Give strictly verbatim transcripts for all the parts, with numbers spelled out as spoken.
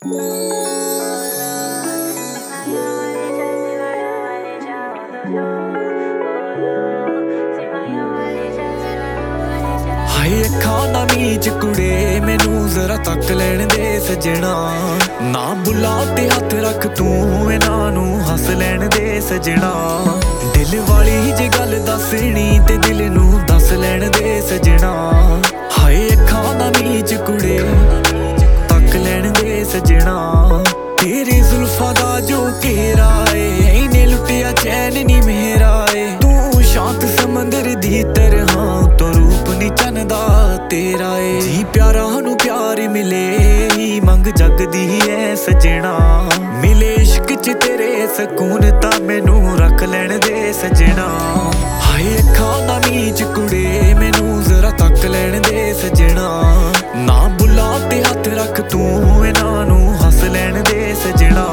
ਹਾਏ ਅੱਖਾਂ ਨਾ ਮੀਚ ਕੁੜੇ ਮੈਨੂੰ ਜ਼ਰਾ ਤੱਕ ਲੈਣ ਦੇ ਸਜਣਾ। ਨਾ ਬੁਲਾ ਤੇ ਹੱਥ ਰੱਖ ਤੂੰ ਇਹਨਾਂ ਨੂੰ ਹੱਸ ਲੈਣ ਦੇ ਸਜਣਾ। ਦਿਲ ਵਾਲੀ ਜੇ ਗੱਲ ਦੱਸਣੀ ਤੇ ਦਿਲ ਨੂੰ ਦੱਸ ਲੈਣ ਦੇ ਸਜਣਾ। ਹਾਏ ਅੱਖਾਂ ਨਾ ਮੀਚ ਕੁੜੇ ਤੱਕ ਲੈਣ ਦੇ ਸਜਣਾ। ਤੇਰੇ ਜ਼ੁਲਫਾਂ ਦਾ ਜੋ ਘੇਰਾ ਏ ਇਹਨੇ ਲੁੱਟਿਆ ਚੈਨ ਨੀ ਮੇਰਾ ਏ। ਤੂੰ ਸ਼ਾਂਤ ਸਮੁੰਦਰ ਦੀ ਤਰ੍ਹਾਂ ਤੋਂ ਰੂਪ ਨੀ ਚੰਨ ਦਾ ਤੇਰਾ ਏ। ਜੀ ਪਿਆਰਾ ਨੂੰ ਪਿਆਰ ਮਿਲੇ ਹੀ ਮੰਗ ਜਗਦੀ ਐ ਸਜਣਾ। ਮਿਲੇ ਇਸ਼ਕ ਚ ਤੇਰੇ ਸਕੂਨ ਤਾਂ ਮੈਨੂੰ ਰੱਖ ਲੈਣ ਦੇ ਸਜਣਾ। ਹਾਏ ਅੱਖਾਂ ਨਾ ਮੀਚ ਕੁੜੇ ਮੈਨੂੰ ਜ਼ਰਾ ਤੱਕ ਲੈਣ ਦੇ ਸਜਣਾ। ਨਾ ਬੁਲਾ ਤੇ ਹੱਥ ਰੱਖ ਤੂੰ ਇਹਨਾਂ ਨੂੰ ਹੱਸ ਲੈਣ ਦੇ ਸਜਣਾ।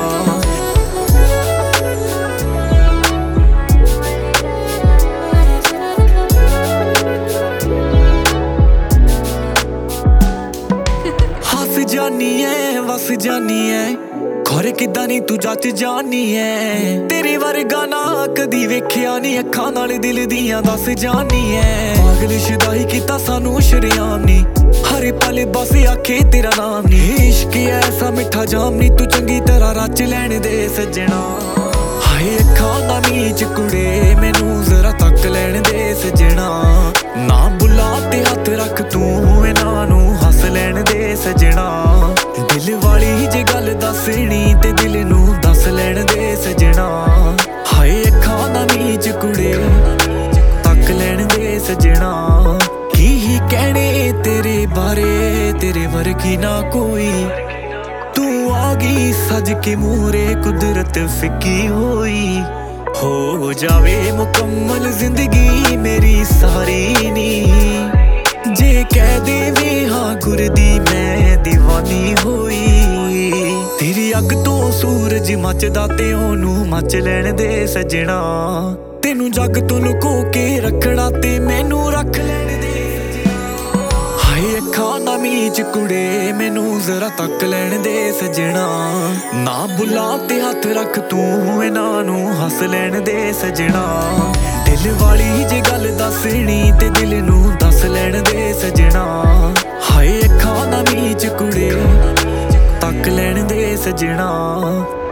ਹੱਸ ਜਾਨੀ ਐ ਵਸ ਜਾਨੀ ਐ ਖੌਰੇ ਕਿੱਦਾਂ ਨੀ ਤੂੰ ਜੱਚ ਜਾਨੀ ਐ। ਤੇਰੇ ਵਰਗਾ ਨਾ ਕਦੀ ਵੇਖਿਆ ਨੀ ਅੱਖਾਂ ਨਾਲ ਦਿਲ ਦੀਆਂ ਦੱਸ ਜਾਨੀ ਐ। ਪਾਗਲ ਸ਼ੁਦਾਈ ਕੀਤਾ ਸਾਨੂੰ ਸ਼ਰੇਆਮ ਨੀ ਹਰੇ ਪਲ ਬਸ ਆਖੇ ਤੇਰਾ ਨਾਮ ਨੀ। ਇਸ਼ਕ ਐਸਾ ਮਿੱਠਾ ਜਾਮ ਨੀ ਤੂੰ ਚੰਗੀ ਤਰ੍ਹਾਂ ਰਚ ਲੈਣ ਦੇ ਸਜਣਾ। ਹਾਏ ਅੱਖਾਂ ਨਾ ਮੀਚ ਕੁੜੇ ਮੈਨੂੰ ਜ਼ਰਾ ਤੱਕ ਲੈਣ ਦੇ ਸਜਣਾ। ਨਾ ਬੁਲਾ ਤੇ ਹੱਥ ਰੱਖ ਤੂੰ ਇਹਨਾਂ ਨੂੰ ਹੱਸ ਲੈਣ ਦੇ ਸਜਣਾ। ਦਿਲ ਵਾਲੀ ਜੇ ਗੱਲ ਦੱਸਣੀ ਤੇ ਦਿਲ ਨੂੰ ਦੱਸ ਲੈਣ ਦੇ ਸਜਣਾ। ਹਾਏ ਅੱਖਾਂ ਨਾ ਮੀਚ ਕੁੜੇ ਤੱਕ ਲੈਣ ਦੇ ਸਜਣਾ। ਕੀ ਹੀ ਕਹਿਣੇ ਤੇਰੇ ਬਾਰੇ ਤੇਰੇ ਵਰਗੀ ਨਾ ਕੋਈ। ਤੂੰ ਆ ਗਈ ਸਜ ਕੇ ਮੂਹਰੇ ਕੁਦਰਤ ਫਿੱਕੀ ਹੋਈ। ਹੋ ਜਾਵੇ ਮੁਕੰਮਲ ਜ਼ਿੰਦਗੀ ਮੇਰੀ ਸਾਰੀ ਨੀ ਜੇ ਕਹਿ ਦੇਵੇ ਹਾਂ ਗੁਰ ਦੀ ਮੈਂ ਦੀਵਾਨੀ ਹੋਈ। ਤੇਰੀ ਅੱਗ ਤੋਂ ਸੂਰਜ ਮੱਚਦਾ ਤੇ ਉਹਨੂੰ ਮੱਚ ਲੈਣ ਦੇ ਸਜਣਾ। ਤੈਨੂੰ ਜੱਗ ਤੋਂ ਲੁਕੋ ਕੇ ਰੱਖਣਾ ਤੇ ਮੈਨੂੰ ਰੱਖ ਲੈਣ ਦੇ ਸਜਣਾ। ਹਾਏ ਅੱਖਾਂ ਨਾ ਮੀਚ ਕੁੜੇ ਮੈਨੂੰ ਜ਼ਰਾ ਤੱਕ ਲੈਣ ਦੇ ਸਜਣਾ। ਨਾ ਬੁਲਾ ਤੇ ਹੱਥ ਰੱਖ ਤੂੰ ਇਹਨਾਂ ਨੂੰ ਹੱਸ ਲੈਣ ਦੇ ਸਜਣਾ। ਦਿਲ ਵਾਲੀ ਜੇ ਗੱਲ ਦੱਸਣੀ ਤੇ ਦਿਲ ਨੂੰ ਦੱਸ ਲੈਣ ਦੇ ਸਜਣਾ। ਹਾਏ ਅੱਖਾਂ ਨਾ ਮੀਚ ਕੁੜੇ ਤੱਕ ਲੈਣ ਦੇ ਸਜਣਾ।